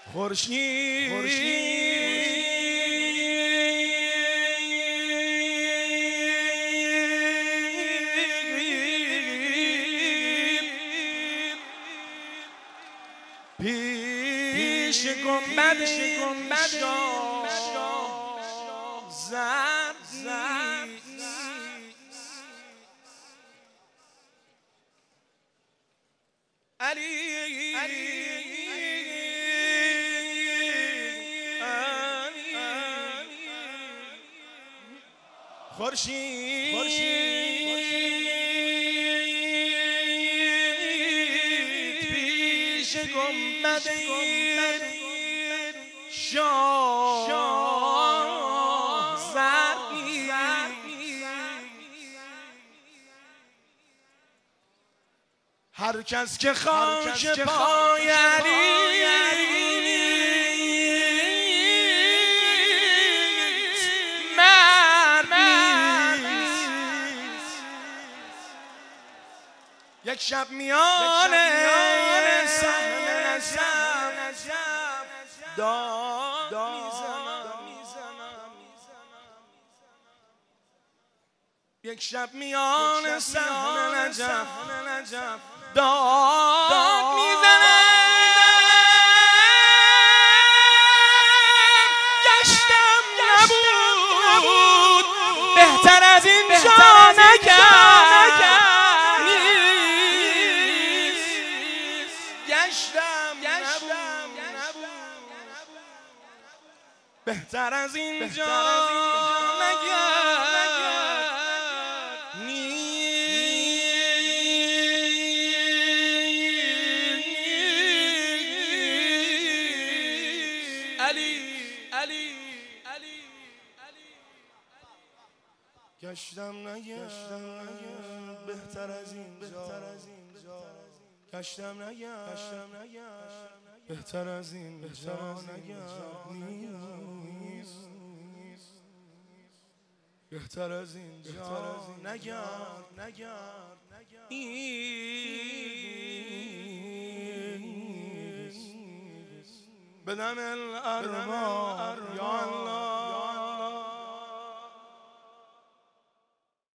خورشید پیش گنبد شاه زد خورشید پیش گنبد شاه زرقی هر کس که خاک پای علی یک شب میان صحن نجف داد میزنم یک شب میان صحن نجف داد میزنم گشتم نبود بهتر از این جا نگرد بهتر از اینجا نگرد علی گشتم نگرد بهتر از اینجا گشتم نگرد بهتر از اینجا نگرد بهتر از اینجا نگرد بدم الارواح یا الله